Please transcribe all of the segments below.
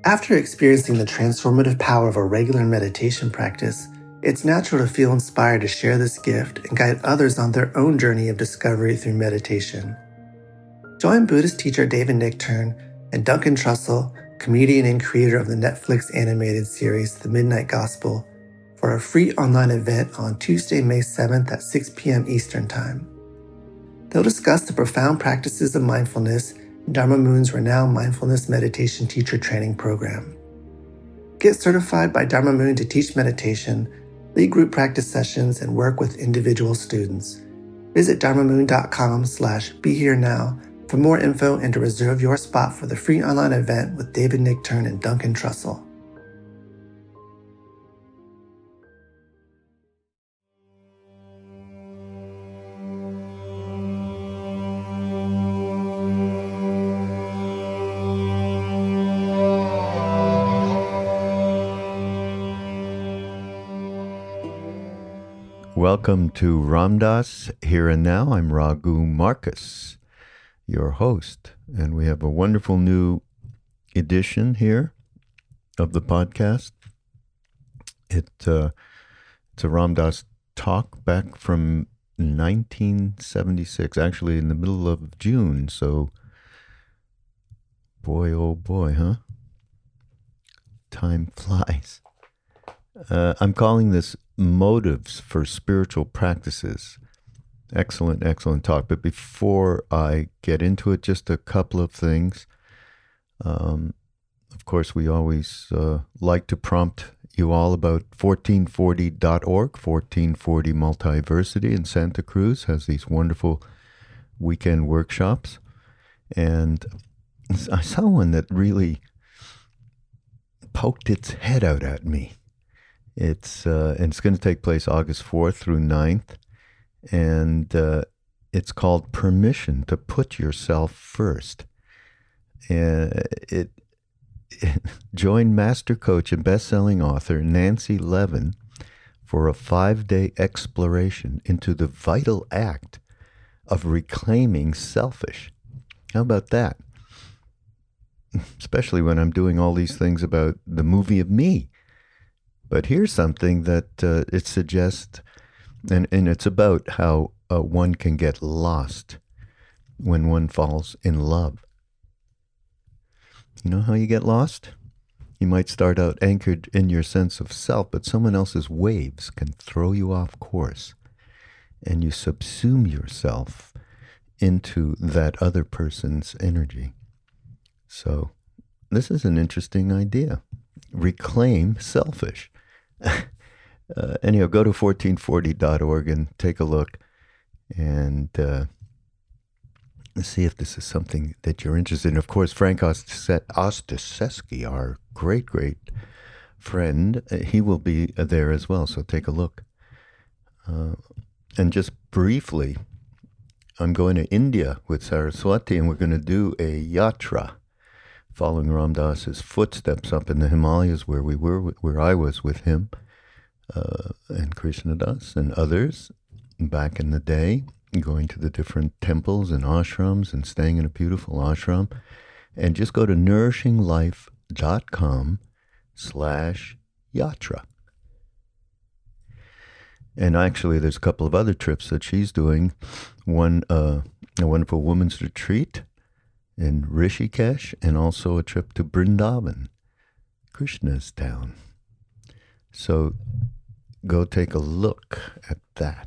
After experiencing the transformative power of a regular meditation practice, it's natural to feel inspired to share this gift and guide others on their own journey of discovery through meditation. Join Buddhist teacher David Nichtern and Duncan Trussell, comedian and creator of the Netflix animated series The Midnight Gospel, for a free online event on Tuesday, May 7th at 6 p.m. Eastern Time. They'll discuss the profound practices of mindfulness in Dharma Moon's renowned mindfulness meditation teacher training program. Get certified by Dharma Moon to teach meditation, lead group practice sessions, and work with individual students. Visit dharmamoon.com/beherenow for more info and to reserve your spot for the free online event with David Nichtern and Duncan Trussell. Welcome to Ram Dass Here and Now. I'm Raghu Marcus, your host, and we have a wonderful new edition here of the podcast. It's a Ram Dass talk back from 1976, actually in the middle of June. So, boy, oh boy, huh? Time flies. I'm calling this Motives for Spiritual Practices. Excellent talk. But before I get into it, just a couple of things. Of course, we always like to prompt you all about 1440.org. 1440 Multiversity in Santa Cruz has these wonderful weekend workshops. And I saw one that really poked its head out at me. It's going to take place August 4th through 9th, and it's called Permission to Put Yourself First. Join master coach and best-selling author Nancy Levin for a 5-day exploration into the vital act of reclaiming selfish. How about that? Especially when I'm doing all these things about the movie of me. But here's something that it suggests, and it's about how one can get lost when one falls in love. You know how you get lost? You might start out anchored in your sense of self, but someone else's waves can throw you off course, and you subsume yourself into that other person's energy. So this is an interesting idea. Reclaim selfish. Anyhow, go to 1440.org and take a look and see if this is something that you're interested in. Of course, Frank Ostaseski, our great friend, he will be there as well, so take a look. And just briefly, I'm going to India with Saraswati, and we're going to do a yatra following Ram Dass's footsteps up in the Himalayas where I was with him and Krishna Das and others back in the day, going to the different temples and ashrams and staying in a beautiful ashram. And just go to nourishinglife.com/yatra. And actually, there's a couple of other trips that she's doing. One, a wonderful women's retreat in Rishikesh, and also a trip to Vrindavan, Krishna's town. So go take a look at that.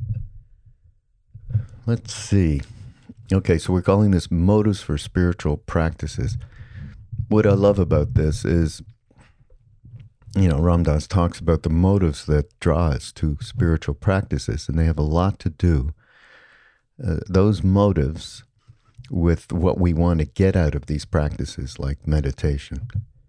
Let's see. Okay, so we're calling this Motives for Spiritual Practices. What I love about this is, Ram Dass talks about the motives that draw us to spiritual practices, and they have a lot to do. Those motives with what we want to get out of these practices, like meditation.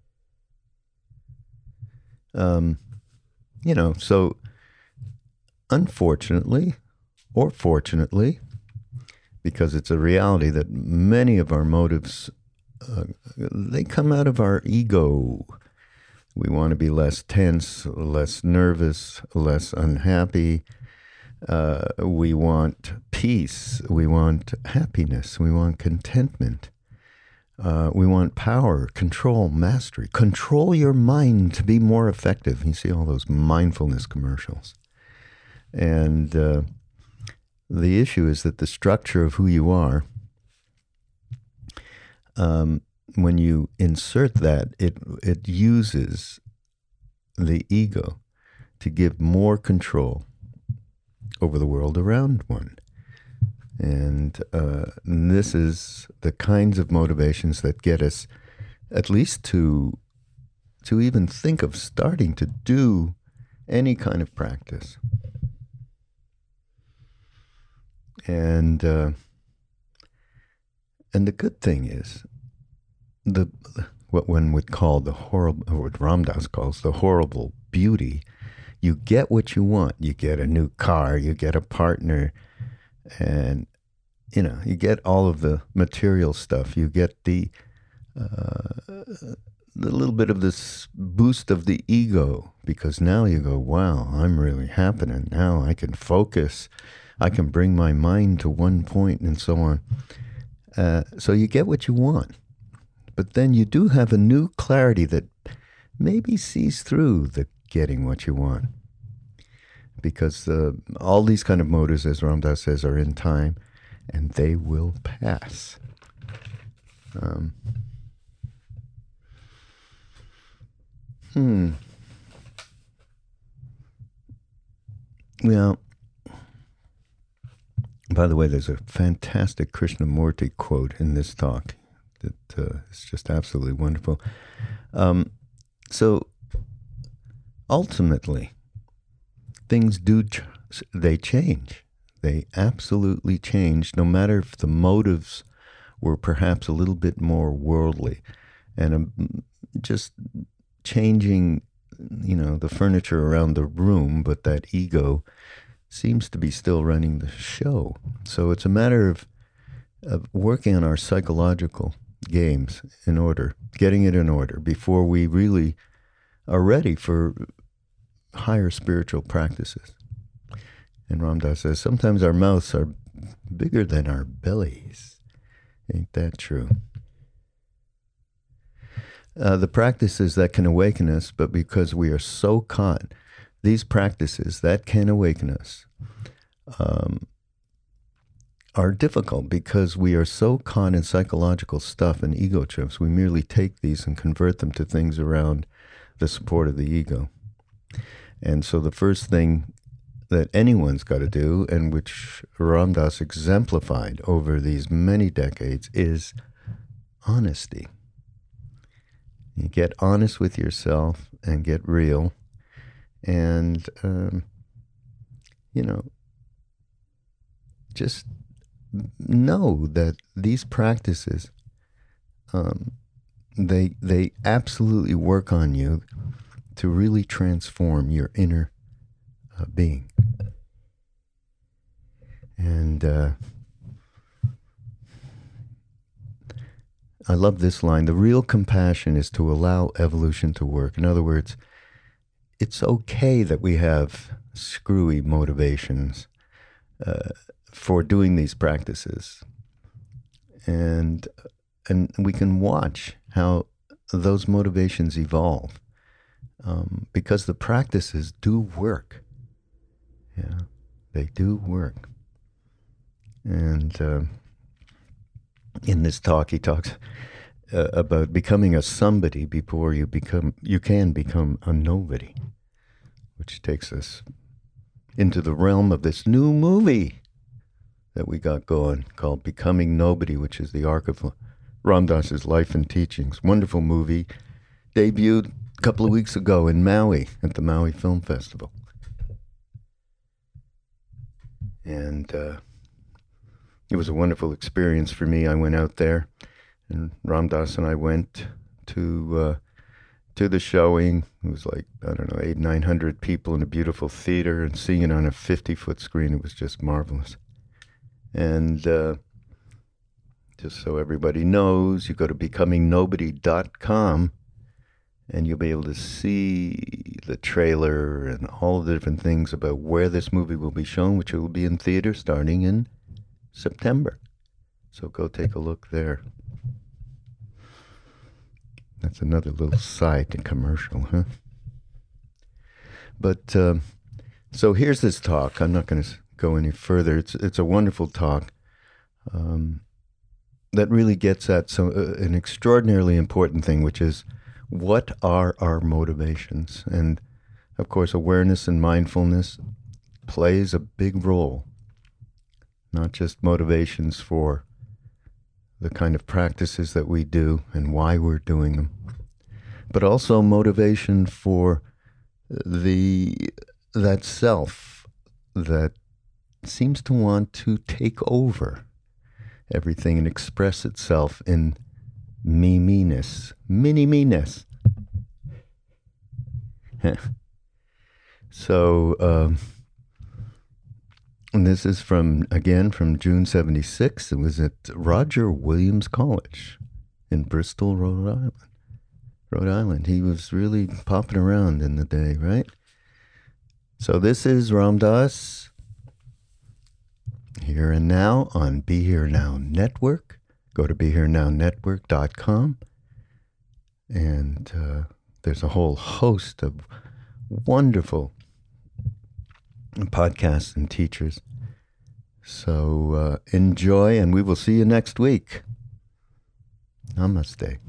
So unfortunately, or fortunately, because it's a reality that many of our motives, they come out of our ego. We want to be less tense, less nervous, less unhappy. We want peace. We want happiness. We want contentment. We want power, control, mastery. Control your mind to be more effective. You see all those mindfulness commercials. And the issue is that the structure of who you are, when you insert that, it uses the ego to give more control over the world around one. And this is the kinds of motivations that get us at least to even think of starting to do any kind of practice. And the good thing is, what one would call the horrible, or what Ram Dass calls the horrible beauty, you get what you want. You get a new car, you get a partner, and you get all of the material stuff. You get the little bit of this boost of the ego, because now you go, wow, I'm really happening. Now I can focus. I can bring my mind to one point, and so on. So you get what you want. But then you do have a new clarity that maybe sees through the getting what you want. Because all these kind of motives, as Ram Dass says, are in time, and they will pass. Well, by the way, there's a fantastic Krishnamurti quote in this talk that is just absolutely wonderful. So ultimately, things they change. They absolutely change, no matter if the motives were perhaps a little bit more worldly, and just changing, the furniture around the room, but that ego seems to be still running the show. So it's a matter of working on our psychological games in order, getting it in order before we really are ready for higher spiritual practices. And Ram Dass says, sometimes our mouths are bigger than our bellies. Ain't that true? The practices that can awaken us, but because we are so caught, these practices that can awaken us are difficult because we are so caught in psychological stuff and ego trips. We merely take these and convert them to things around the support of the ego. And so the first thing that anyone's got to do, and which Ram Dass exemplified over these many decades, is honesty. You get honest with yourself and get real, and just know that these practices, they absolutely work on you to really transform your inner being. And I love this line: the real compassion is to allow evolution to work. In other words, it's okay that we have screwy motivations for doing these practices. And we can watch how those motivations evolve, because the practices do work. Yeah, they do work. And in this talk, he talks about becoming a somebody before you can become a nobody, which takes us into the realm of this new movie that we got going called Becoming Nobody, which is the arc of Ram Dass's life and teachings. Wonderful movie, debuted a couple of weeks ago in Maui at the Maui Film Festival. And it was a wonderful experience for me. I went out there, and Ram Dass and I went to the showing. It was like, 800-900 people in a beautiful theater, and seeing it on a 50-foot screen, it was just marvelous. And just so everybody knows, you go to becomingnobody.com, and you'll be able to see the trailer and all the different things about where this movie will be shown, which will be in theater starting in September. So go take a look there. That's another little side to commercial, huh? But so here's this talk. I'm not going to go any further. It's a wonderful talk that really gets at an extraordinarily important thing, which is what are our motivations? And of course, awareness and mindfulness plays a big role, not just motivations for the kind of practices that we do and why we're doing them, but also motivation for that self that seems to want to take over everything and express itself in me-ness, mini-me-ness. So, and this is from June 76. It was at Roger Williams College in Bristol, Rhode Island. He was really popping around in the day, right? So this is Ram Dass, Here and Now on Be Here Now Network. Go to BeHereNowNetwork.com. And there's a whole host of wonderful podcasts and teachers. So enjoy, and we will see you next week. Namaste.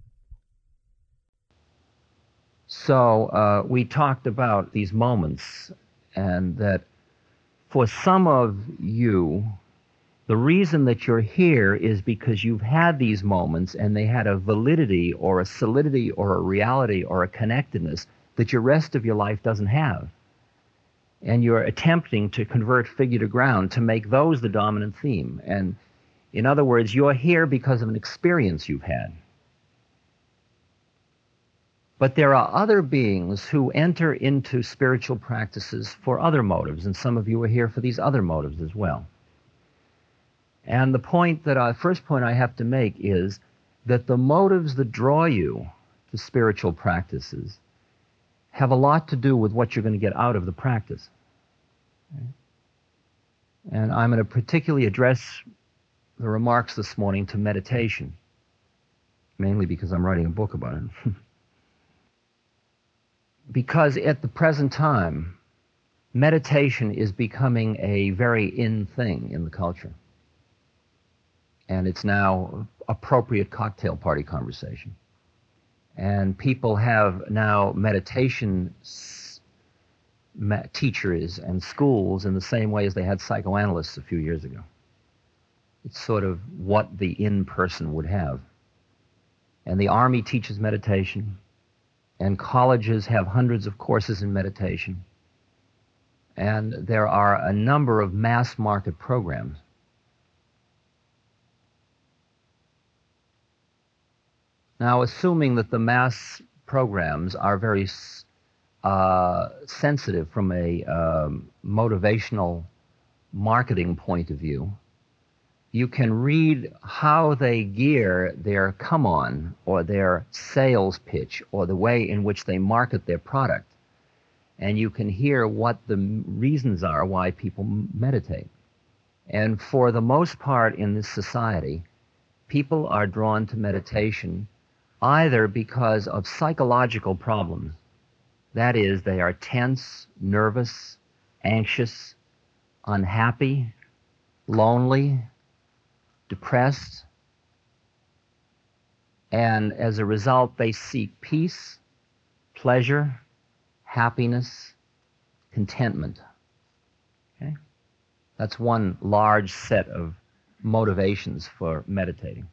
So we talked about these moments, and that for some of you, the reason that you're here is because you've had these moments and they had a validity or a solidity or a reality or a connectedness that your rest of your life doesn't have. And you're attempting to convert figure to ground to make those the dominant theme. And in other words, you're here because of an experience you've had. But there are other beings who enter into spiritual practices for other motives, and some of you are here for these other motives as well. And the first point I have to make is that the motives that draw you to spiritual practices have a lot to do with what you're going to get out of the practice. And I'm going to particularly address the remarks this morning to meditation, mainly because I'm writing a book about it. Because at the present time, meditation is becoming a very in thing in the culture. And it's now appropriate cocktail party conversation. And people have now meditation teachers and schools in the same way as they had psychoanalysts a few years ago. It's sort of what the in-person would have. And the Army teaches meditation, and colleges have hundreds of courses in meditation. And there are a number of mass market programs. Now, assuming that the mass programs are very sensitive from a motivational marketing point of view, you can read how they gear their come-on or their sales pitch or the way in which they market their product. And you can hear what the reasons are why people meditate. And for the most part in this society, people are drawn to meditation either because of psychological problems. That is, they are tense, nervous, anxious, unhappy, lonely, depressed, and as a result, they seek peace, pleasure, happiness, contentment. Okay? That's one large set of motivations for meditating.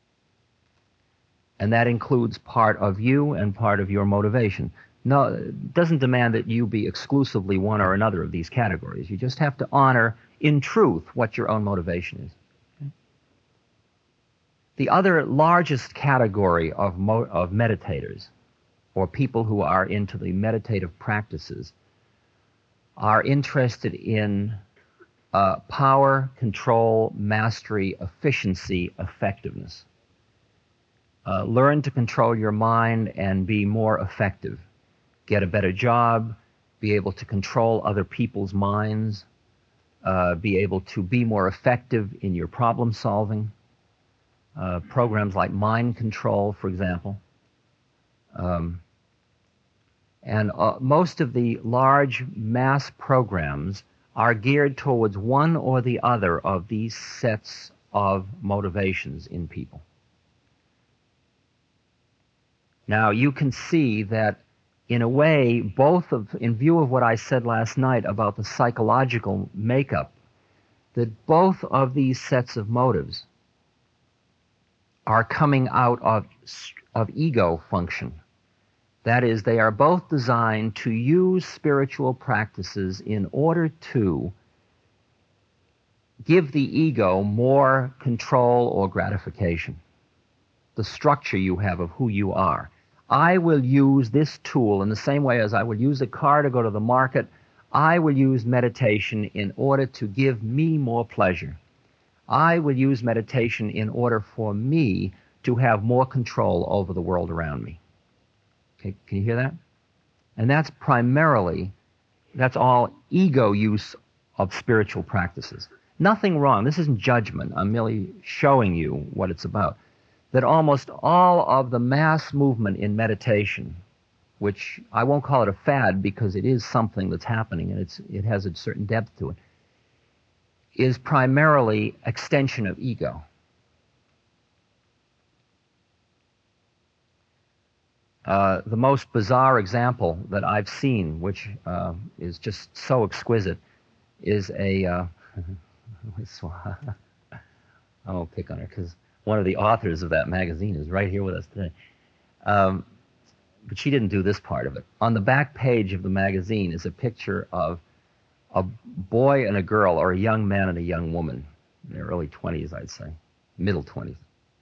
And that includes part of you and part of your motivation. No, it doesn't demand that you be exclusively one or another of these categories. You just have to honor, in truth, what your own motivation is. Okay? The other largest category of meditators, or people who are into the meditative practices, are interested in power, control, mastery, efficiency, effectiveness. Learn to control your mind and be more effective. Get a better job, be able to control other people's minds, be able to be more effective in your problem solving. Programs like mind control, for example. And most of the large mass programs are geared towards one or the other of these sets of motivations in people. Now, you can see that, in a way, in view of what I said last night about the psychological makeup, that both of these sets of motives are coming out of ego function. That is, they are both designed to use spiritual practices in order to give the ego more control or gratification. The structure you have of who you are. I will use this tool in the same way as I would use a car to go to the market. I will use meditation in order to give me more pleasure. I will use meditation in order for me to have more control over the world around me. Okay, can you hear that? And that's all ego use of spiritual practices. Nothing wrong. This isn't judgment. I'm merely showing you what it's about. That almost all of the mass movement in meditation, which I won't call it a fad because it is something that's happening and it has a certain depth to it, is primarily extension of ego. The most bizarre example that I've seen, which is just so exquisite, is I won't pick on her because one of the authors of that magazine is right here with us today. But she didn't do this part of it. On the back page of the magazine is a picture of a boy and a girl, or a young man and a young woman, in their early 20s, I'd say, middle 20s.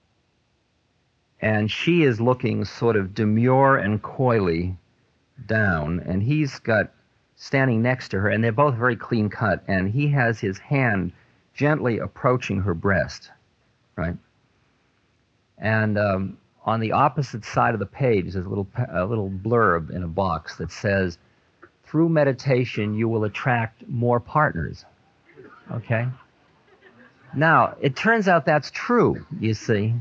And she is looking sort of demure and coyly down, and he's standing next to her, and they're both very clean cut, and he has his hand gently approaching her breast, right? And on the opposite side of the page, there's a little blurb in a box that says, "Through meditation, you will attract more partners." Okay? Now, it turns out that's true, you see.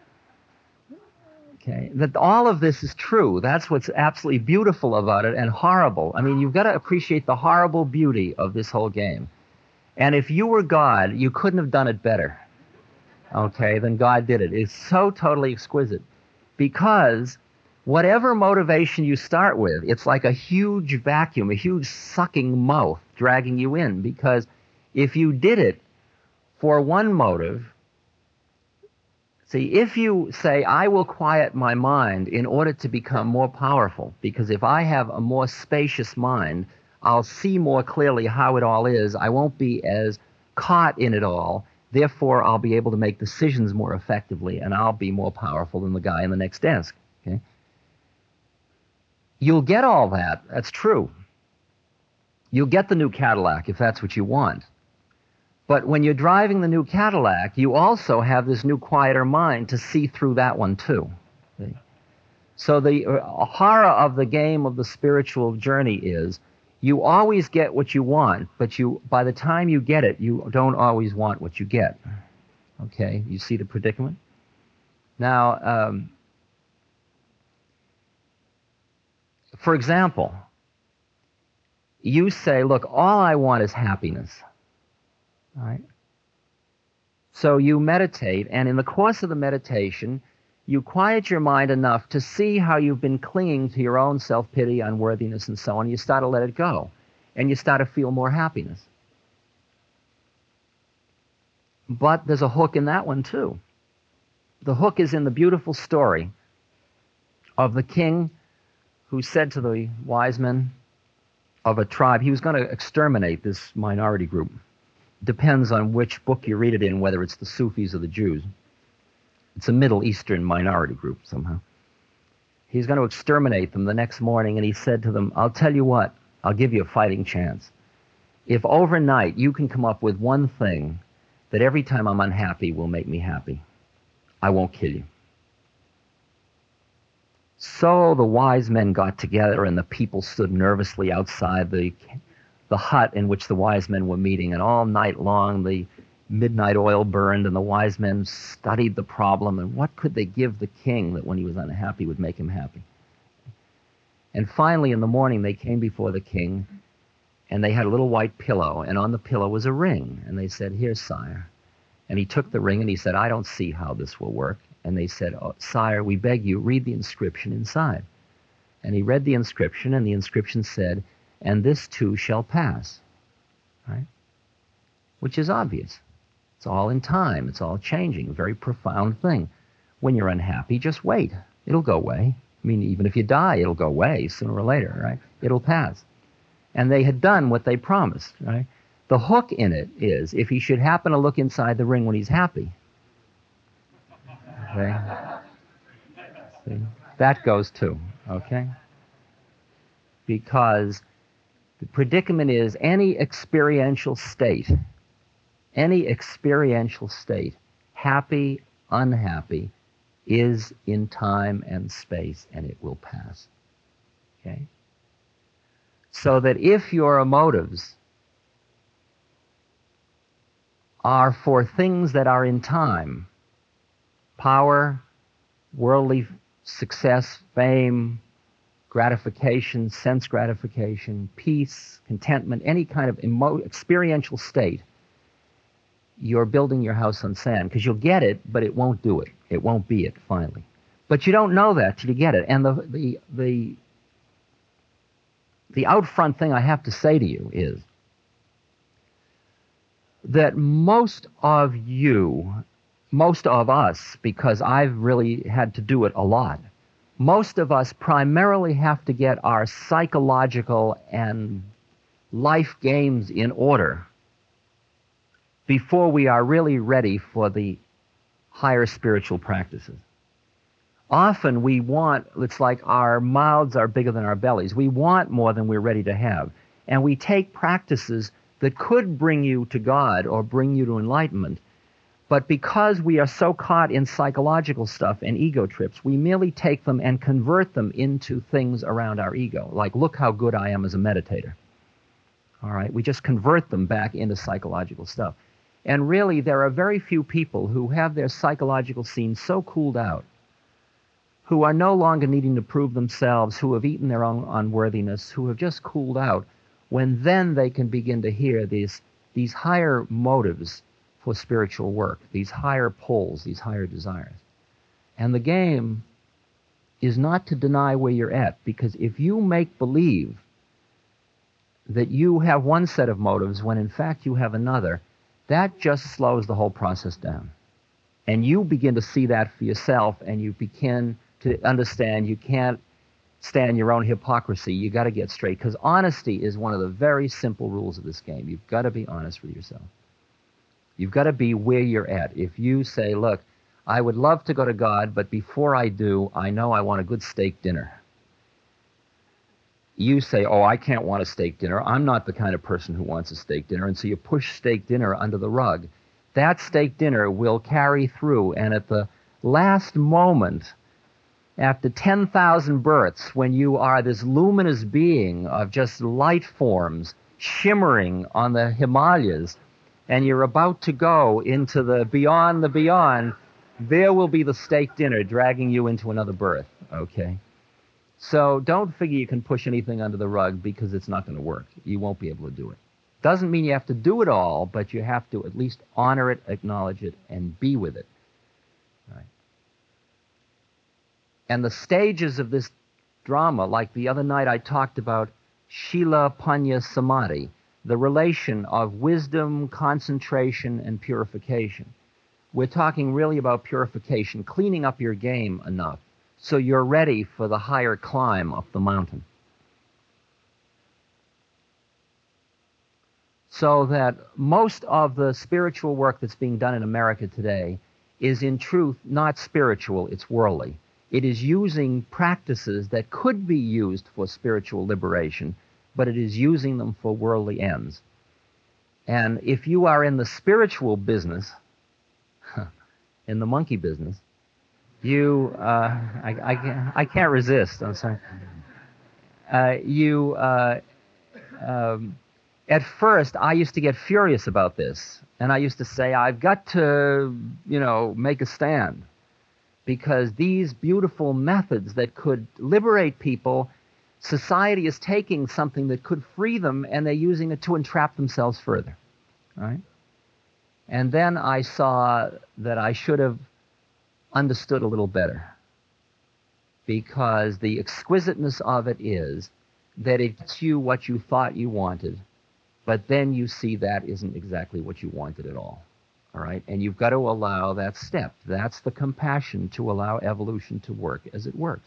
Okay? That all of this is true. That's what's absolutely beautiful about it and horrible. I mean, you've got to appreciate the horrible beauty of this whole game. And if you were God, you couldn't have done it better, okay, than God did it. It's so totally exquisite. Because whatever motivation you start with, it's like a huge vacuum, a huge sucking mouth dragging you in. Because if you did it for one motive, see, if you say, I will quiet my mind in order to become more powerful, because if I have a more spacious mind, I'll see more clearly how it all is. I won't be as caught in it all. Therefore, I'll be able to make decisions more effectively, and I'll be more powerful than the guy in the next desk. Okay? You'll get all that. That's true. You'll get the new Cadillac if that's what you want. But when you're driving the new Cadillac, you also have this new quieter mind to see through that one too. See? So the horror of the game of the spiritual journey is you always get what you want, but by the time you get it, you don't always want what you get. Okay? You see the predicament? Now, for example, you say, look, all I want is happiness. All right? So you meditate, and in the course of the meditation, you quiet your mind enough to see how you've been clinging to your own self-pity, unworthiness, and so on. You start to let it go, and you start to feel more happiness. But there's a hook in that one, too. The hook is in the beautiful story of the king who said to the wise men of a tribe, he was going to exterminate this minority group. Depends on which book you read it in, whether it's the Sufis or the Jews. It's a Middle Eastern minority group somehow. He's going to exterminate them the next morning, and he said to them, I'll tell you what, I'll give you a fighting chance. If overnight you can come up with one thing that every time I'm unhappy will make me happy, I won't kill you. So the wise men got together, and the people stood nervously outside the hut in which the wise men were meeting, and all night long the midnight oil burned, and the wise men studied the problem, and what could they give the king that when he was unhappy would make him happy? And finally, in the morning, they came before the king, and they had a little white pillow, and on the pillow was a ring. And they said, "Here, sire." And he took the ring, and he said, "I don't see how this will work." And they said, "Oh, sire, we beg you, read the inscription inside." And he read the inscription, and the inscription said, "And this too shall pass." Right? Which is obvious. It's all in time. It's all changing. A very profound thing. When you're unhappy, just wait. It'll go away. I mean, even if you die, it'll go away sooner or later, right? It'll pass. And they had done what they promised, right? The hook in it is, if he should happen to look inside the ring when he's happy, okay? See? That goes too, okay? Because the predicament is any experiential state, happy, unhappy, is in time and space, and it will pass. Okay? So that if your motives are for things that are in time, power, worldly success, fame, gratification, sense gratification, peace, contentment, any kind of experiential state, you're building your house on sand, because you'll get it, but it won't do it. It won't be it, finally. But you don't know that till you get it. And the out front thing I have to say to you is that most of us, because I've really had to do it a lot, most of us primarily have to get our psychological and life games in order before we are really ready for the higher spiritual practices. Often we want, it's like our mouths are bigger than our bellies. We want more than we're ready to have. And we take practices that could bring you to God or bring you to enlightenment, but because we are so caught in psychological stuff and ego trips, we merely take them and convert them into things around our ego. Like, look how good I am as a meditator. All right? We just convert them back into psychological stuff. And really, there are very few people who have their psychological scene so cooled out, who are no longer needing to prove themselves, who have eaten their own unworthiness, who have just cooled out, when then they can begin to hear these higher motives for spiritual work, these higher pulls, these higher desires. And the game is not to deny where you're at, because if you make believe that you have one set of motives when in fact you have another, that just slows the whole process down. And you begin to see that for yourself, and you begin to understand you can't stand your own hypocrisy. You got to get straight, because honesty is one of the very simple rules of this game. You've got to be honest with yourself. You've got to be where you're at. If you say, look, I would love to go to God, but before I do, I know I want a good steak dinner. You say, oh, I can't want a steak dinner. I'm not the kind of person who wants a steak dinner. And so you push steak dinner under the rug. That steak dinner will carry through, and at the last moment, after 10,000 births, when you are this luminous being of just light forms shimmering on the Himalayas, and you're about to go into the beyond, there will be the steak dinner dragging you into another birth, okay? So don't figure you can push anything under the rug, because it's not going to work. You won't be able to do it. Doesn't mean you have to do it all, but you have to at least honor it, acknowledge it, and be with it. Right? And the stages of this drama, like the other night I talked about Shila Panya Samadhi, the relation of wisdom, concentration, and purification. We're talking really about purification, cleaning up your game enough so you're ready for the higher climb up the mountain. So that most of the spiritual work that's being done in America today is in truth not spiritual, it's worldly. It is using practices that could be used for spiritual liberation, but it is using them for worldly ends. And if you are in the spiritual business, in the monkey business, you, I can't resist, I'm sorry. At first, I used to get furious about this, and I used to say, I've got to, make a stand, because these beautiful methods that could liberate people society is taking something that could free them and they're using it to entrap themselves further. Right? And then I saw that I should have understood a little better, because the exquisiteness of it is that it gets you what you thought you wanted, but then you see that isn't exactly what you wanted at all. All right? And you've got to allow that step. That's the compassion to allow evolution to work as it works.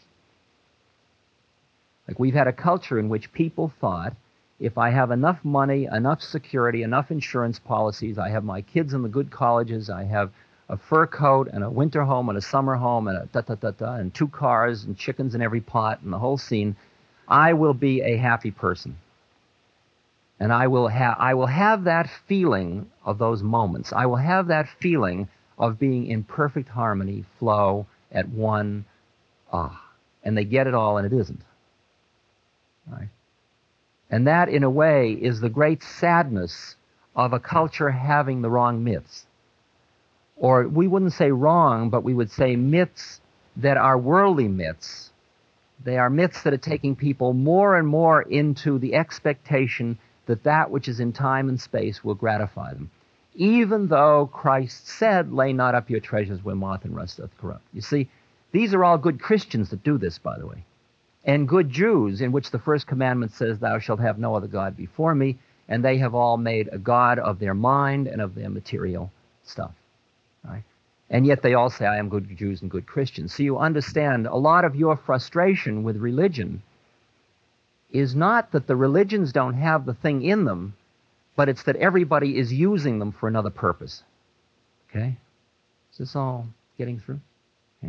Like, we've had a culture in which people thought, if I have enough money, enough security, enough insurance policies, I have my kids in the good colleges, I have a fur coat and a winter home and a summer home and a da-da-da-da and 2 cars and chickens in every pot and the whole scene, I will be a happy person. And I will have that feeling of those moments. I will have that feeling of being in perfect harmony, flow, at one, and they get it all and it isn't. Right? And that, in a way, is the great sadness of a culture having the wrong myths. Or we wouldn't say wrong, but we would say myths that are worldly myths. They are myths that are taking people more and more into the expectation that that which is in time and space will gratify them. Even though Christ said, lay not up your treasures where moth and rust doth corrupt. You see, these are all good Christians that do this, by the way. And good Jews, in which the first commandment says, thou shalt have no other God before me, and they have all made a God of their mind and of their material stuff. Right? And yet they all say, I am good Jews and good Christians. So you understand, a lot of your frustration with religion is not that the religions don't have the thing in them, but it's that everybody is using them for another purpose. Okay? Is this all getting through? Okay.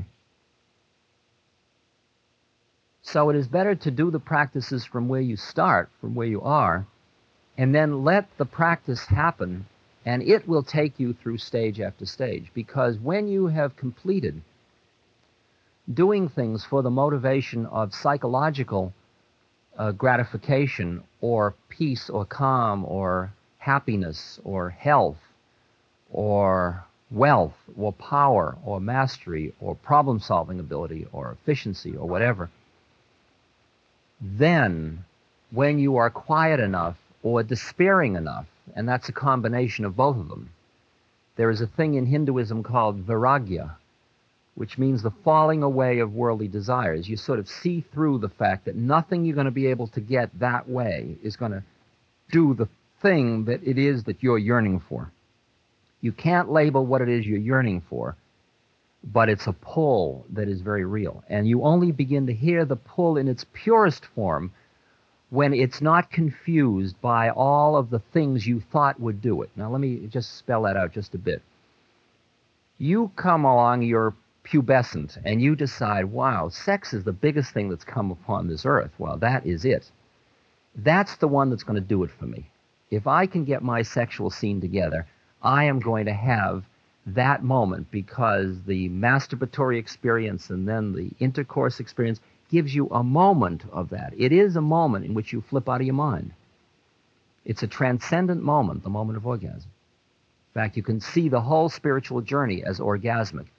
So it is better to do the practices from where you start, from where you are, and then let the practice happen, and it will take you through stage after stage. Because when you have completed doing things for the motivation of psychological gratification, or peace, or calm, or happiness, or health, or wealth, or power, or mastery, or problem-solving ability, or efficiency, or whatever, then when you are quiet enough or despairing enough, and that's a combination of both of them, there is a thing in Hinduism called vairagya, which means the falling away of worldly desires. You sort of see through the fact that nothing you're going to be able to get that way is going to do the thing that it is that you're yearning for. You can't label what it is you're yearning for, but it's a pull that is very real. And you only begin to hear the pull in its purest form when it's not confused by all of the things you thought would do it. Now let me just spell that out just a bit. You come along, you're pubescent, and you decide, wow, sex is the biggest thing that's come upon this earth. Well, that is it. That's the one that's going to do it for me. If I can get my sexual scene together, I am going to have that moment, because the masturbatory experience and then the intercourse experience gives you a moment of that. It is a moment in which you flip out of your mind. It's a transcendent moment, the moment of orgasm. In fact, you can see the whole spiritual journey as orgasmic.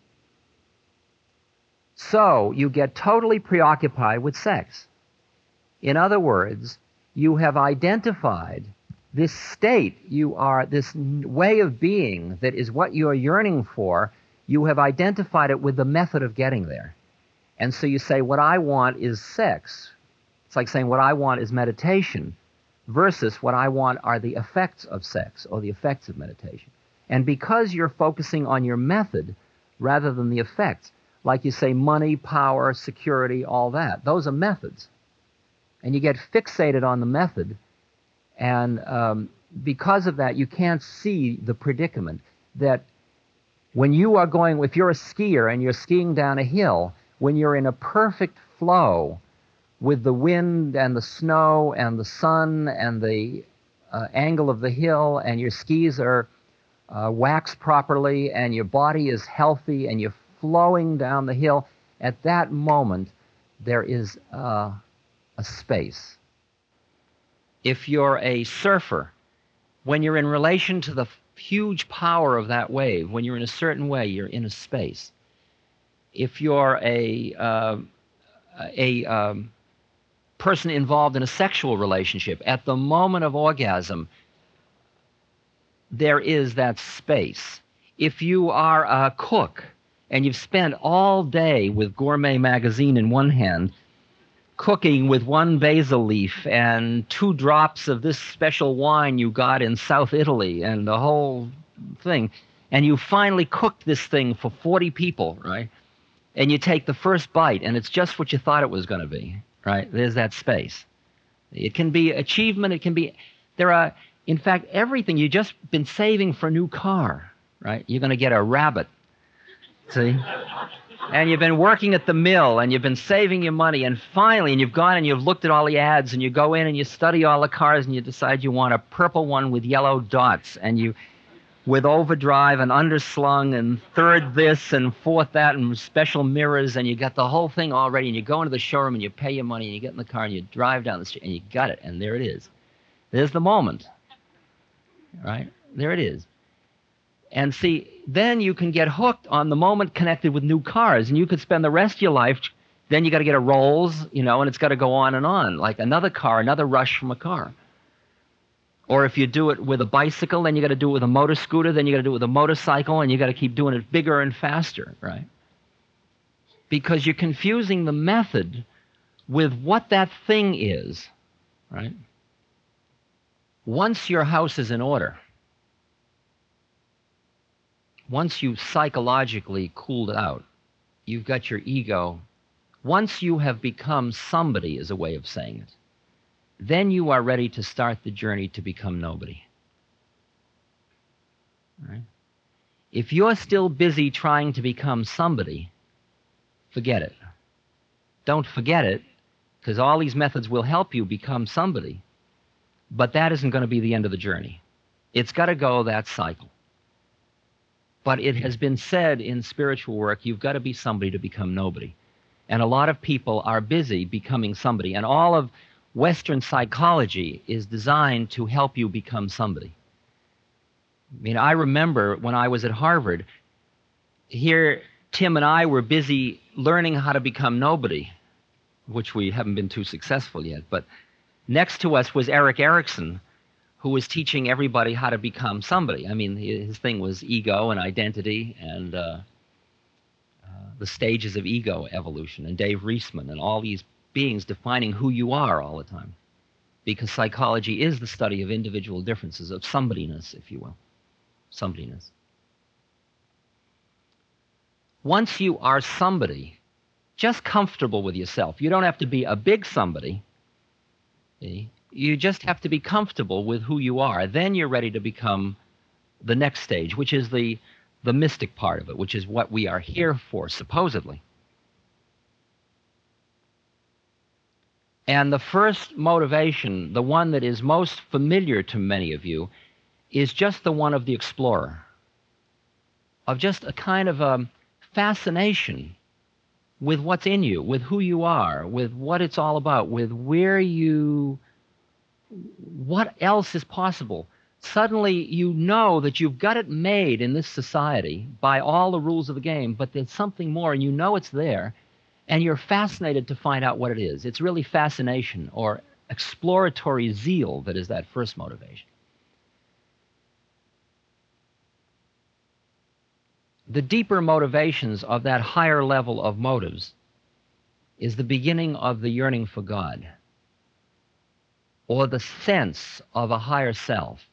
So you get totally preoccupied with sex. In other words, you have identified this state, this way of being that is what you're yearning for, you have identified it with the method of getting there. And so you say, what I want is sex. It's like saying what I want is meditation versus what I want are the effects of sex or the effects of meditation. And because you're focusing on your method rather than the effects, like you say money, power, security, all that, those are methods. And you get fixated on the method, and because of that, you can't see the predicament that when you are going, if you're a skier and you're skiing down a hill, when you're in a perfect flow with the wind and the snow and the sun and the angle of the hill, and your skis are waxed properly and your body is healthy and you're flowing down the hill, at that moment there is a space. If you're a surfer, when you're in relation to the huge power of that wave, when you're in a certain way, you're in a space. If you're a person involved in a sexual relationship, at the moment of orgasm, there is that space. If you are a cook and you've spent all day with Gourmet Magazine in one hand, cooking with one basil leaf and 2 drops of this special wine you got in South Italy and the whole thing, and you finally cooked this thing for 40 people, right? And you take the first bite, and it's just what you thought it was going to be, right? There's that space. It can be achievement. It can be, in fact, everything. You've just been saving for a new car, right? You're going to get a Rabbit, see? And you've been working at the mill, and you've been saving your money, and finally, and you've gone and you've looked at all the ads, and you go in and you study all the cars, and you decide you want a purple one with yellow dots, and you, with overdrive and underslung and third this and fourth that and special mirrors, and you got the whole thing all ready, and you go into the showroom and you pay your money and you get in the car and you drive down the street and you got it, and there it is. There's the moment, right? There it is. And see, then you can get hooked on the moment connected with new cars, and you could spend the rest of your life, then you got to get a Rolls, and it's got to go on, like another car, another rush from a car. Or if you do it with a bicycle, then you got to do it with a motor scooter, then you got to do it with a motorcycle, and you got to keep doing it bigger and faster, right? Because you're confusing the method with what that thing is, right? Once your house is in order, once you've psychologically cooled out, you've got your ego, once you have become somebody, is a way of saying it, then you are ready to start the journey to become nobody. Right? If you're still busy trying to become somebody, forget it. Don't forget it, because all these methods will help you become somebody, but that isn't going to be the end of the journey. It's got to go that cycle. But it has been said in spiritual work, you've got to be somebody to become nobody. And a lot of people are busy becoming somebody, and all of Western psychology is designed to help you become somebody. I mean, I remember when I was at Harvard, here Tim and I were busy learning how to become nobody, which we haven't been too successful yet. But next to us was Erik Erikson, who was teaching everybody how to become somebody. I mean, his thing was ego and identity and the stages of ego evolution, and Dave Reisman and all these beings defining who you are all the time, because psychology is the study of individual differences, of somebodyness, if you will, somebodyness. Once you are somebody, just comfortable with yourself, you don't have to be a big somebody, see? You just have to be comfortable with who you are. Then you're ready to become the next stage, which is the mystic part of it, which is what we are here for, supposedly. And the first motivation, the one that is most familiar to many of you, is just the one of the explorer, of just a kind of a fascination with what's in you, with who you are, with what it's all about, with what else is possible. Suddenly you know that you've got it made in this society by all the rules of the game, but there's something more, and you know it's there, and you're fascinated to find out what it is. It's really fascination or exploratory zeal that is that first motivation. The deeper motivations of that higher level of motives is the beginning of the yearning for God, or the sense of a higher self.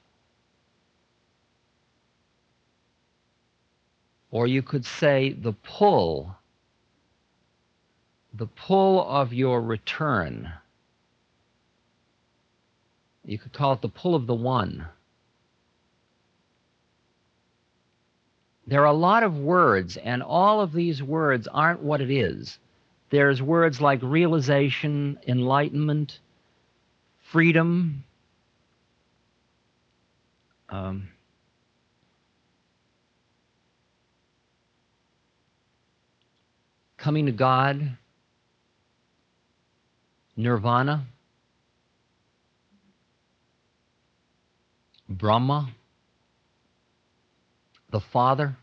Or you could say the pull of your return. You could call it the pull of the one. There are a lot of words, and all of these words aren't what it is. There's words like realization, enlightenment, freedom, coming to God, nirvana, Brahma, the Father.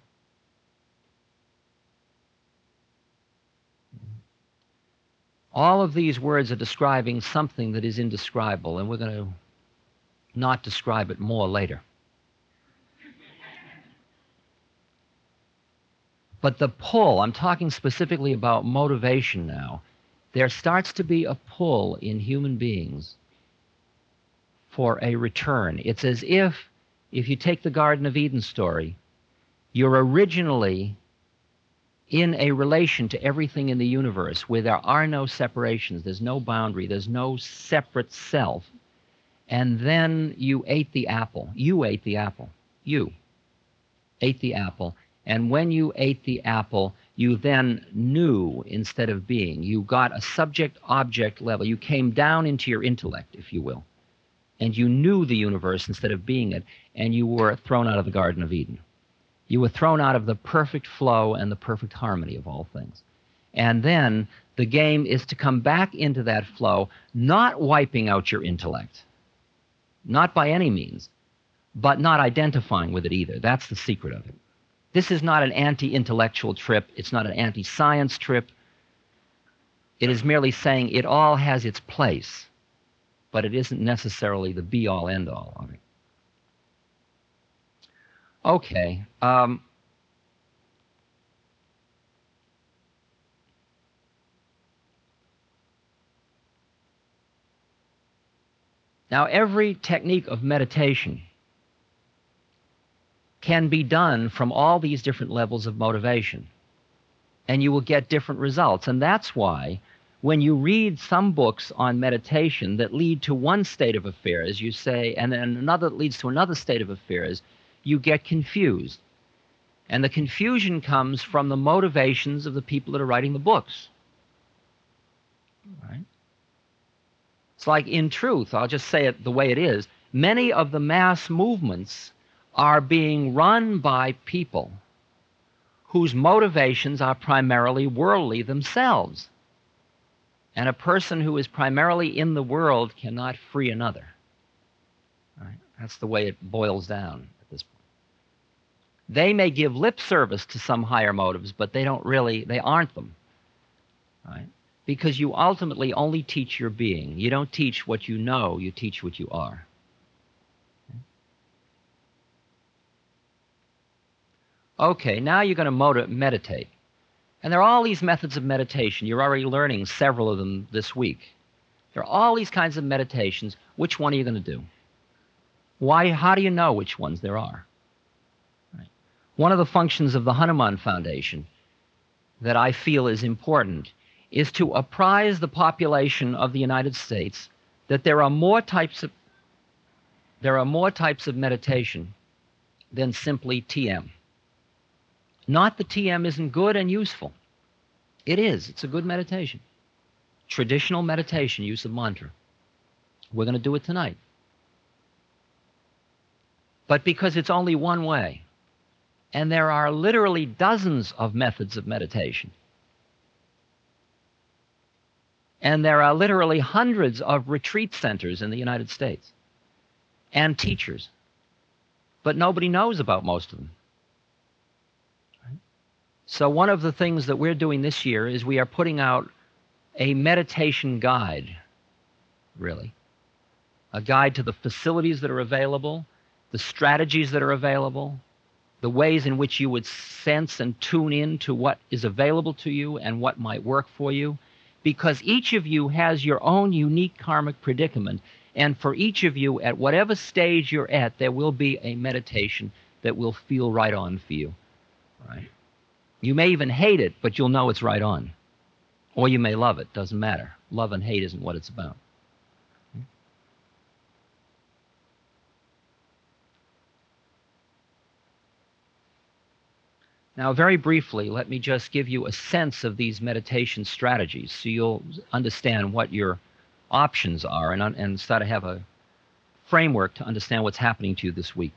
All of these words are describing something that is indescribable, and we're going to not describe it more later. But the pull, I'm talking specifically about motivation now, there starts to be a pull in human beings for a return. It's as if you take the Garden of Eden story, you're originally in a relation to everything in the universe where there are no separations, there's no boundary, there's no separate self. And then you ate the apple. You ate the apple. You ate the apple. And when you ate the apple, you then knew instead of being. You got a subject-object level. You came down into your intellect, if you will. And you knew the universe instead of being it. And you were thrown out of the Garden of Eden. You were thrown out of the perfect flow and the perfect harmony of all things. And then the game is to come back into that flow, not wiping out your intellect, not by any means, but not identifying with it either. That's the secret of it. This is not an anti-intellectual trip. It's not an anti-science trip. It is merely saying it all has its place, but it isn't necessarily the be-all, end-all of it. Okay. Now, every technique of meditation can be done from all these different levels of motivation, and you will get different results. And that's why when you read some books on meditation that lead to one state of affairs, you say, and then another that leads to another state of affairs, you get confused. And the confusion comes from the motivations of the people that are writing the books. Right? It's like, in truth, I'll just say it the way it is, many of the mass movements are being run by people whose motivations are primarily worldly themselves. And a person who is primarily in the world cannot free another. Right? That's the way it boils down at this point. They may give lip service to some higher motives, but they aren't them. Right? Because you ultimately only teach your being. You don't teach what you know, you teach what you are. Okay, now you're going to meditate. And there are all these methods of meditation. You're already learning several of them this week. There are all these kinds of meditations. Which one are you going to do? Why? How do you know which ones there are? Right. One of the functions of the Hanuman Foundation that I feel is important is to apprise the population of the United States that there are more types of meditation than simply TM. Not that TM isn't good and useful. It is. It's a good meditation. Traditional meditation, use of mantra. We're going to do it tonight. But because it's only one way, and there are literally dozens of methods of meditation, and there are literally hundreds of retreat centers in the United States, and teachers, but nobody knows about most of them. So one of the things that we're doing this year is we are putting out a meditation guide, really. A guide to the facilities that are available, the strategies that are available, the ways in which you would sense and tune in to what is available to you and what might work for you. Because each of you has your own unique karmic predicament, and for each of you, at whatever stage you're at, there will be a meditation that will feel right on for you. Right? You may even hate it, but you'll know it's right on. Or you may love it. Doesn't matter. Love and hate isn't what it's about. Now, very briefly, let me just give you a sense of these meditation strategies so you'll understand what your options are and start to have a framework to understand what's happening to you this week.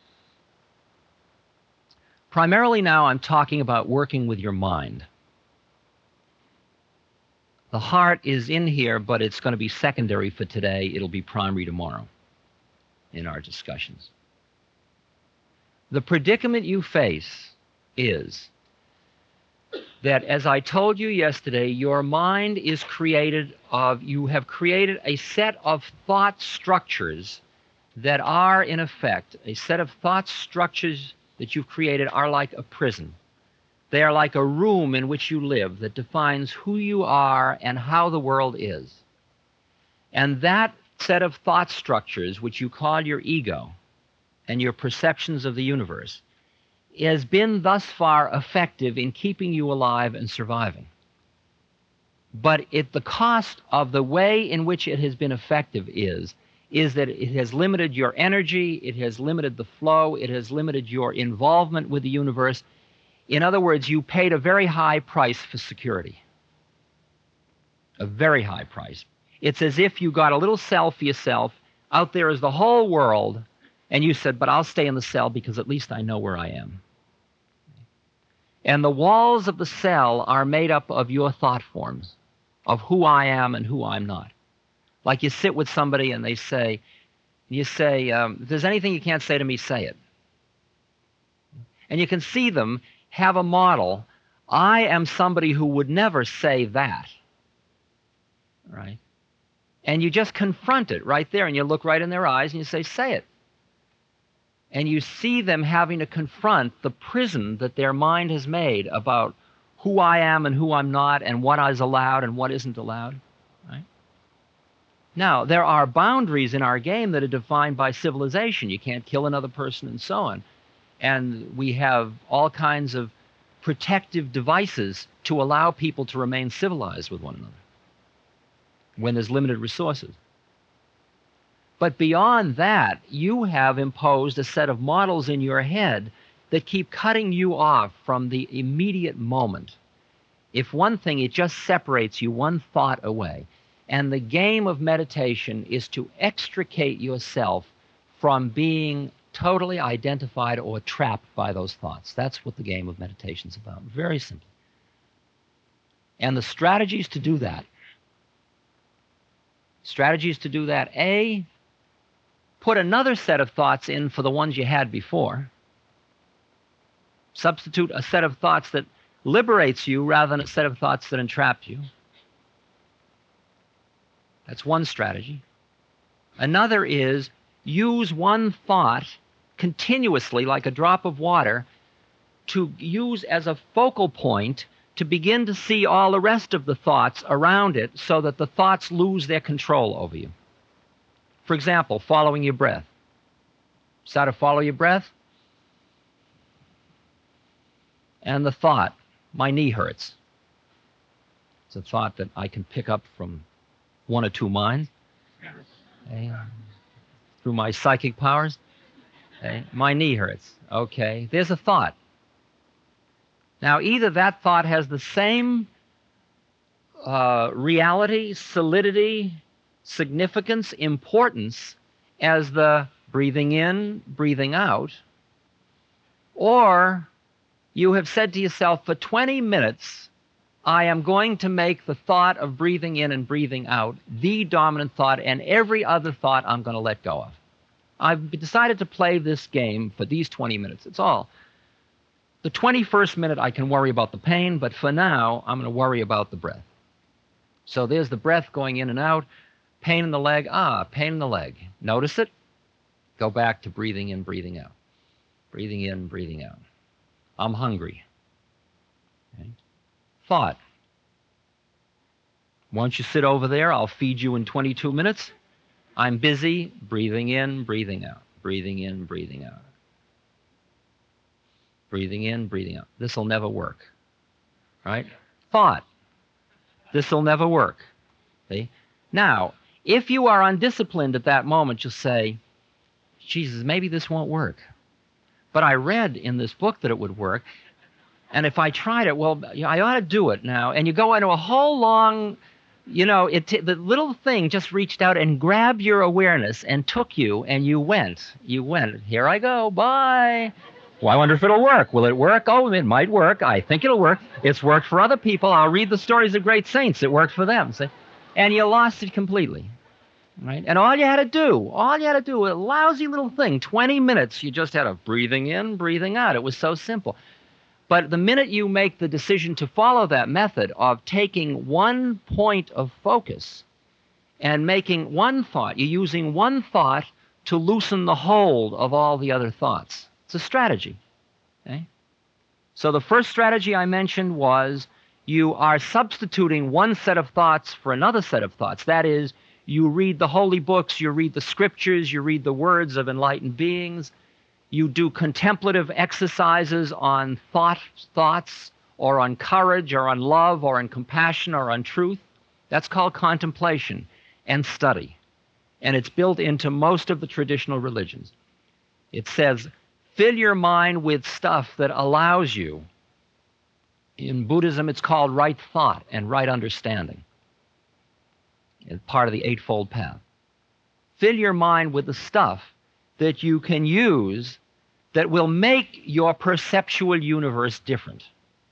Primarily now, I'm talking about working with your mind. The heart is in here, but it's going to be secondary for today. It'll be primary tomorrow in our discussions. The predicament you face is that, as I told you yesterday, your mind is created of, you have created a set of thought structures that are, in effect, a set of thought structures that you've created are like a prison. They are like a room in which you live that defines who you are and how the world is. And that set of thought structures, which you call your ego and your perceptions of the universe, has been thus far effective in keeping you alive and surviving. But the cost of the way in which it has been effective is that it has limited your energy, it has limited the flow, it has limited your involvement with the universe. In other words, you paid a very high price for security. A very high price. It's as if you got a little cell for yourself. Out there is the whole world, and you said, but I'll stay in the cell because at least I know where I am. And the walls of the cell are made up of your thought forms, of who I am and who I'm not. Like you sit with somebody and they say, if there's anything you can't say to me, say it. And you can see them have a model. I am somebody who would never say that. Right? And you just confront it right there, and you look right in their eyes and you say it. And you see them having to confront the prison that their mind has made about who I am and who I'm not, and what is allowed and what isn't allowed. Right? Now, there are boundaries in our game that are defined by civilization. You can't kill another person and so on. And we have all kinds of protective devices to allow people to remain civilized with one another when there's limited resources. But beyond that, you have imposed a set of models in your head that keep cutting you off from the immediate moment. If one thing, it just separates you one thought away. And the game of meditation is to extricate yourself from being totally identified or trapped by those thoughts. That's what the game of meditation is about. Very simple. And the strategies to do that. A, put another set of thoughts in for the ones you had before. Substitute a set of thoughts that liberates you rather than a set of thoughts that entrap you. That's one strategy. Another is use one thought continuously, like a drop of water, to use as a focal point to begin to see all the rest of the thoughts around it so that the thoughts lose their control over you. For example, following your breath. Start to follow your breath, and the thought, my knee hurts. It's a thought that I can pick up from one or two minds, okay, through my psychic powers. Okay, my knee hurts. Okay, there's a thought. Now, either that thought has the same reality, solidity, significance, importance as the breathing in, breathing out, or you have said to yourself, for 20 minutes, I am going to make the thought of breathing in and breathing out the dominant thought, and every other thought I'm going to let go of. I've decided to play this game for these 20 minutes. It's all. The 21st minute, I can worry about the pain, but for now, I'm going to worry about the breath. So there's the breath going in and out, pain in the leg, pain in the leg. Notice it. Go back to breathing in, breathing out. Breathing in, breathing out. I'm hungry. Okay. Thought. Once you sit over there, I'll feed you in 22 minutes. I'm busy, breathing in, breathing out. Breathing in, breathing out. Breathing in, breathing out. This will never work. Right? Thought. This will never work. See? Now, if you are undisciplined at that moment, you'll say, Jesus, maybe this won't work. But I read in this book that it would work. And if I tried it, well, I ought to do it now. And you go into a whole long, the little thing just reached out and grabbed your awareness and took you, and you went. You went. Here I go. Bye. Well, I wonder if it'll work. Will it work? Oh, it might work. I think it'll work. It's worked for other people. I'll read the stories of great saints. It worked for them. See? And you lost it completely. Right? And all you had to do, a lousy little thing, 20 minutes, you just had a breathing in, breathing out. It was so simple. But the minute you make the decision to follow that method of taking one point of focus and making one thought, you're using one thought to loosen the hold of all the other thoughts. It's a strategy. Okay? So the first strategy I mentioned was you are substituting one set of thoughts for another set of thoughts. That is, you read the holy books, you read the scriptures, you read the words of enlightened beings, you do contemplative exercises on thoughts, or on courage, or on love, or on compassion, or on truth. That's called contemplation and study. And it's built into most of the traditional religions. It says, fill your mind with stuff that allows you. In Buddhism, it's called right thought and right understanding. It's part of the Eightfold Path. Fill your mind with the stuff that you can use that will make your perceptual universe different.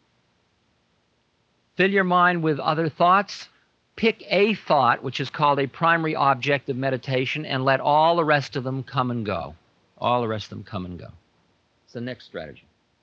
Fill your mind with other thoughts. Pick a thought, which is called a primary object of meditation, and let all the rest of them come and go. All the rest of them come and go. It's the next strategy.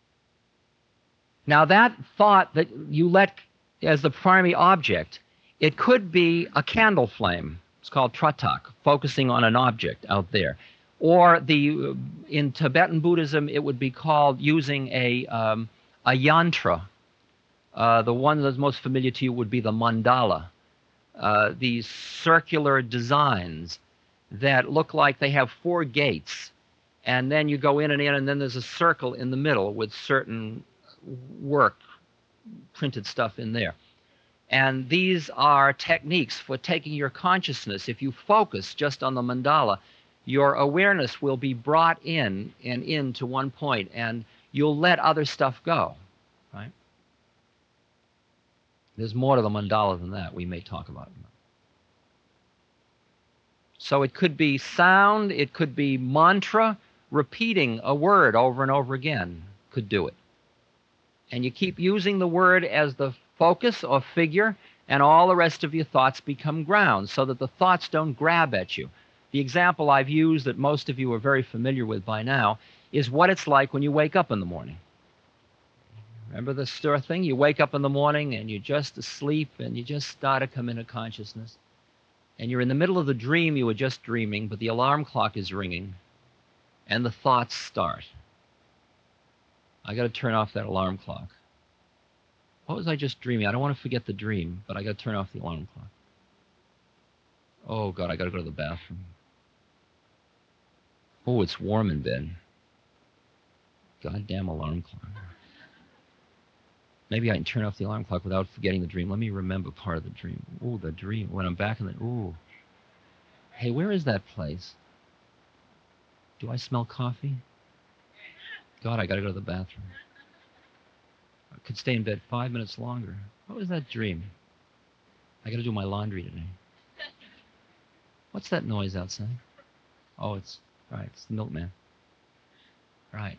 Now, that thought that you let as the primary object, it could be a candle flame. It's called tratak, focusing on an object out there. Or in Tibetan Buddhism, it would be called using a yantra. The one that's most familiar to you would be the mandala. These circular designs that look like they have 4 gates. And then you go in, and then there's a circle in the middle with certain work, printed stuff in there. And these are techniques for taking your consciousness. If you focus just on the mandala, your awareness will be brought in and into one point, and you'll let other stuff go, right? There's more to the mandala than that. We may talk about it. So it could be sound, it could be mantra, repeating a word over and over again could do it. And you keep using the word as the focus or figure, and all the rest of your thoughts become ground so that the thoughts don't grab at you. The example I've used that most of you are very familiar with by now is what it's like when you wake up in the morning. Remember the stir thing? You wake up in the morning and you're just asleep and you just start to come into consciousness. And you're in the middle of the dream you were just dreaming, but the alarm clock is ringing and the thoughts start. I got to turn off that alarm clock. What was I just dreaming? I don't want to forget the dream, but I got to turn off the alarm clock. Oh, God, I got to go to the bathroom. Oh, it's warm in bed. Goddamn alarm clock. Maybe I can turn off the alarm clock without forgetting the dream. Let me remember part of the dream. Oh, the dream. When I'm back in the... Ooh. Hey, where is that place? Do I smell coffee? God, I got to go to the bathroom. I could stay in bed 5 minutes longer. What was that dream? I got to do my laundry today. What's that noise outside? Oh, it's the milkman. Right.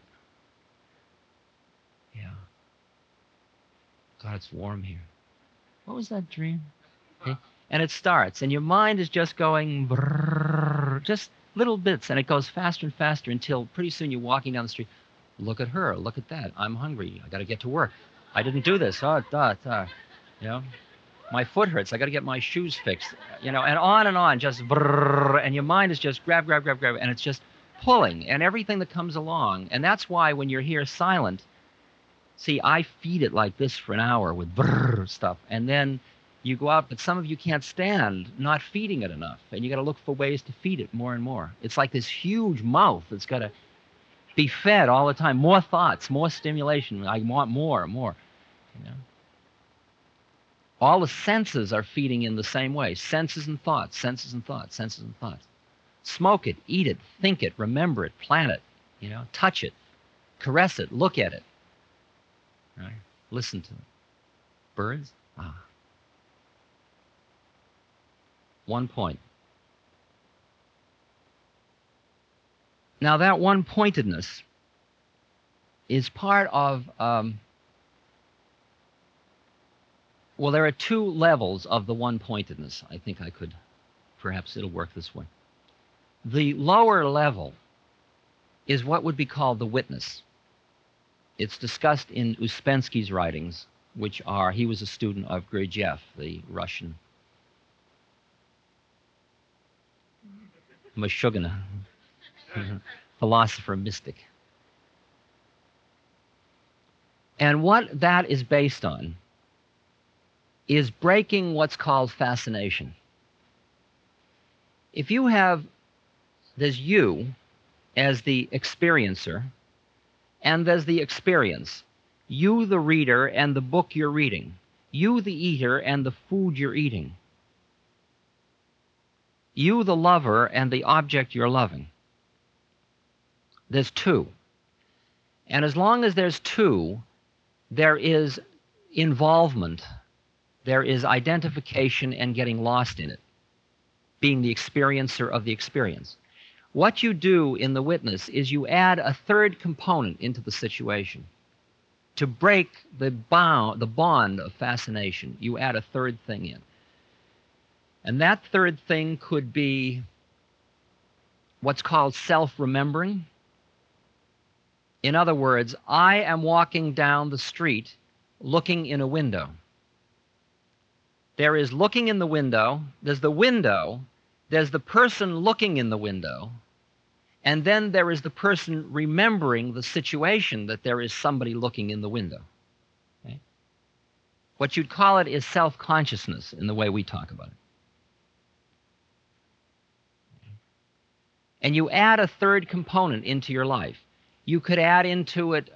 Yeah. God, it's warm here. What was that dream? Okay. And it starts, and your mind is just going brrr, just little bits, and it goes faster and faster until pretty soon you're walking down the street. Look at her. Look at that. I'm hungry. I got to get to work. I didn't do this. You know, my foot hurts. I got to get my shoes fixed. You know, and on, just brrr, and your mind is just grab, and it's just pulling, and everything that comes along. And that's why when you're here silent, see, I feed it like this for an hour with brrr stuff, and then you go out, but some of you can't stand not feeding it enough, and you got to look for ways to feed it more and more. It's like this huge mouth that's got to be fed all the time. More thoughts, more stimulation. I want more. You know? All the senses are feeding in the same way. Senses and thoughts, senses and thoughts, senses and thoughts. Smoke it, eat it, think it, remember it, plan it, you know, touch it, caress it, look at it. Right? Listen to it. Birds? Ah. 1 point. Now that one-pointedness is part of, well, there are 2 levels of the one-pointedness. I think I could, perhaps it'll work this way. The lower level is what would be called the witness. It's discussed in Ouspensky's writings, which are, he was a student of Gurdjieff, the Russian Meshuggah, philosopher mystic. And what that is based on is breaking what's called fascination. If you have, there's you as the experiencer, and there's the experience. You, the reader, and the book you're reading. You, the eater, and the food you're eating. You, the lover, and the object you're loving. There's two. And as long as there's two, there is involvement, there is identification and getting lost in it, being the experiencer of the experience. What you do in the witness is you add a third component into the situation. To break the bond of fascination, you add a third thing in. And that third thing could be what's called self-remembering. In other words, I am walking down the street looking in a window. There is looking in the window, there's the person looking in the window, and then there is the person remembering the situation that there is somebody looking in the window. Okay? What you'd call it is self-consciousness in the way we talk about it. And you add a third component into your life. You could add into it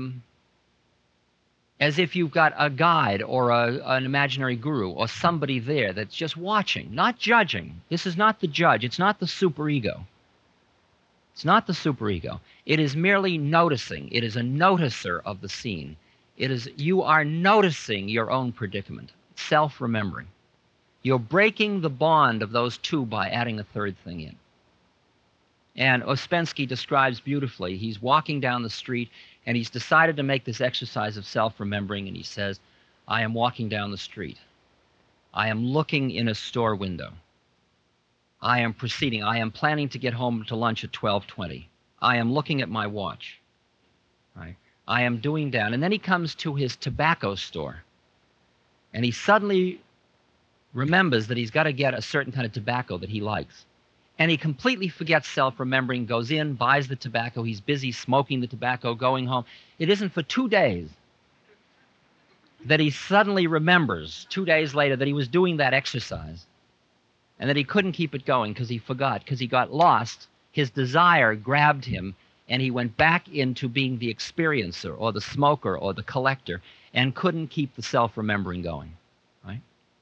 as if you've got a guide or an imaginary guru or somebody there that's just watching, not judging. This is not the judge. It's not the superego. It's not the superego. It is merely noticing. It is a noticer of the scene. It is, you are noticing your own predicament, self-remembering. You're breaking the bond of those two by adding a third thing in. And Ouspensky describes beautifully, he's walking down the street and he's decided to make this exercise of self-remembering, and he says, I am walking down the street. I am looking in a store window. I am proceeding. I am planning to get home to lunch at 12:20. I am looking at my watch. Right? I am doing that. And then he comes to his tobacco store, and he suddenly remembers that he's got to get a certain kind of tobacco that he likes. And he completely forgets self-remembering, goes in, buys the tobacco. He's busy smoking the tobacco, going home. It isn't for 2 days that he suddenly remembers, 2 days later, that he was doing that exercise and that he couldn't keep it going because he forgot, because he got lost. His desire grabbed him, and he went back into being the experiencer or the smoker or the collector and couldn't keep the self-remembering going. Right?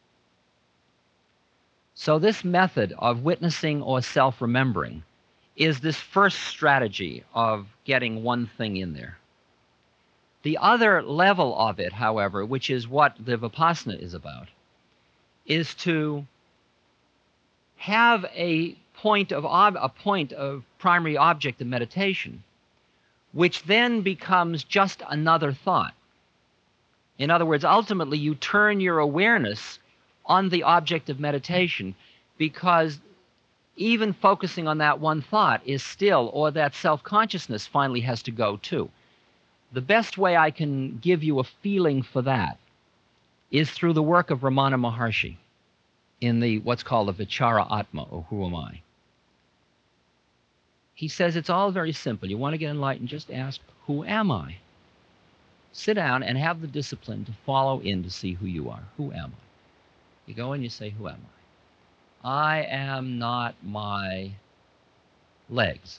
So this method of witnessing or self-remembering is this first strategy of getting one thing in there. The other level of it, however, which is what the Vipassana is about, is to have a point of primary object of meditation, which then becomes just another thought. In other words, ultimately you turn your awareness on the object of meditation, because even focusing on that one thought is still, or that self-consciousness finally has to go too. The best way I can give you a feeling for that is through the work of Ramana Maharshi in the what's called the Vichara Atma, or Who Am I? He says it's all very simple. You want to get enlightened, just ask, who am I? Sit down and have the discipline to follow in to see who you are. Who am I? You go and you say, who am I? I am not my legs.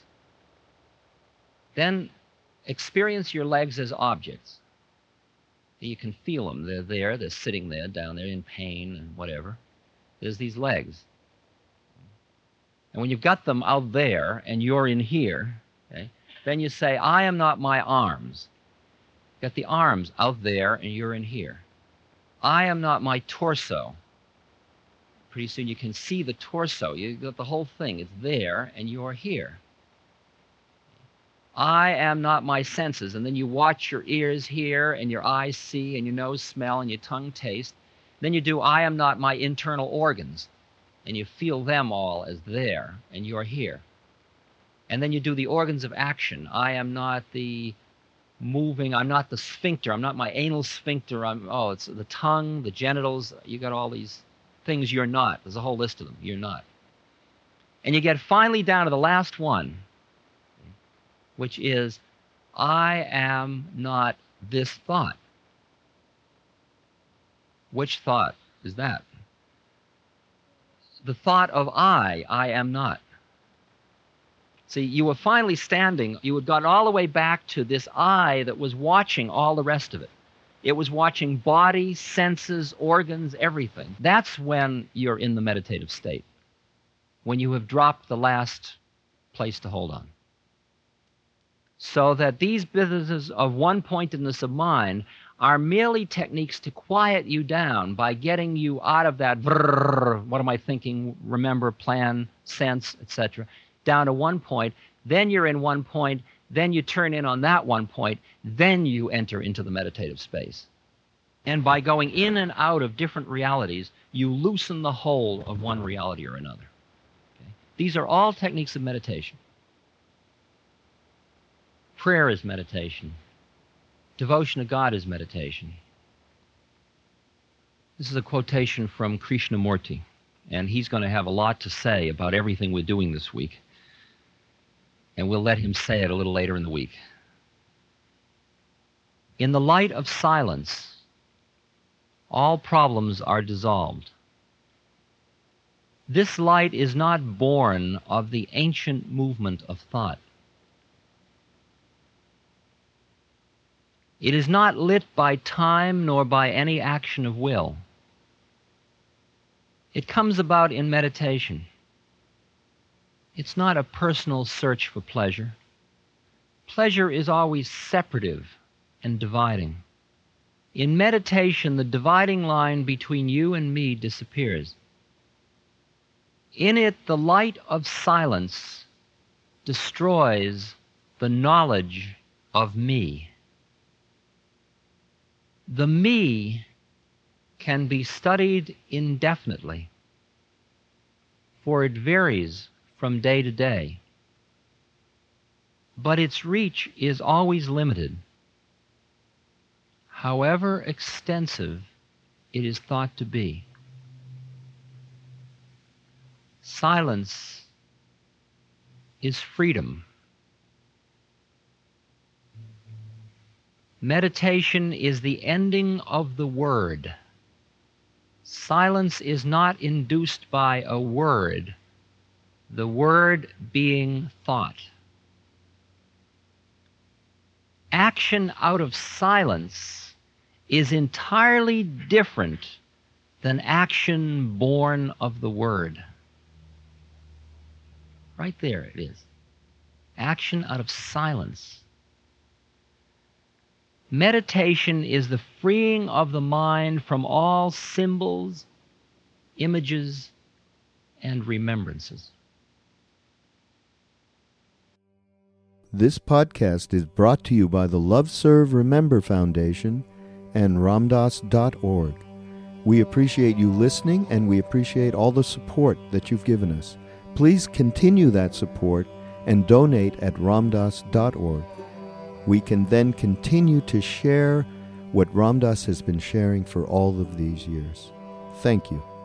Then experience your legs as objects. You can feel them. They're there. They're sitting there, down there in pain and whatever. There's these legs. And when you've got them out there and you're in here, okay, then you say, I am not my arms. Got the arms out there and you're in here. I am not my torso. Pretty soon you can see the torso. You've got the whole thing. It's there and you're here. I am not my senses. And then you watch your ears hear and your eyes see and your nose smell and your tongue taste. Then you do, I am not my internal organs. And you feel them all as there and you're here. And then you do the organs of action. I am not the moving. I'm not the sphincter. I'm not my anal sphincter. It's the tongue, the genitals. You got all these things you're not. There's a whole list of them. You're not. And you get finally down to the last one, which is, I am not this thought. Which thought is that? The thought of I am not. See, you were finally standing, you had gotten all the way back to this I that was watching all the rest of it. It was watching body, senses, organs, everything. That's when you're in the meditative state, when you have dropped the last place to hold on. So that these businesses of one-pointedness of mind are merely techniques to quiet you down by getting you out of that what am I thinking, remember, plan, sense, etc., down to one point. Then you're in one point, then you turn in on that one point, then you enter into the meditative space. And by going in and out of different realities, you loosen the hold of one reality or another. Okay? These are all techniques of meditation. Prayer is meditation. Devotion to God is meditation. This is a quotation from Krishnamurti, and he's going to have a lot to say about everything we're doing this week. And we'll let him say it a little later in the week. In the light of silence, all problems are dissolved. This light is not born of the ancient movement of thought. It is not lit by time nor by any action of will. It comes about in meditation. It's not a personal search for pleasure. Pleasure is always separative and dividing. In meditation, the dividing line between you and me disappears. In it, the light of silence destroys the knowledge of me. The me can be studied indefinitely, for it varies from day to day. But its reach is always limited, however extensive it is thought to be. Silence is freedom. Meditation is the ending of the word. Silence is not induced by a word, the word being thought. Action out of silence is entirely different than action born of the word. Right there it is. Action out of silence. Meditation is the freeing of the mind from all symbols, images, and remembrances. This podcast is brought to you by the Love Serve Remember Foundation and Ramdas.org. We appreciate you listening, and we appreciate all the support that you've given us. Please continue that support and donate at Ramdas.org. We can then continue to share what Ramdas has been sharing for all of these years. Thank you.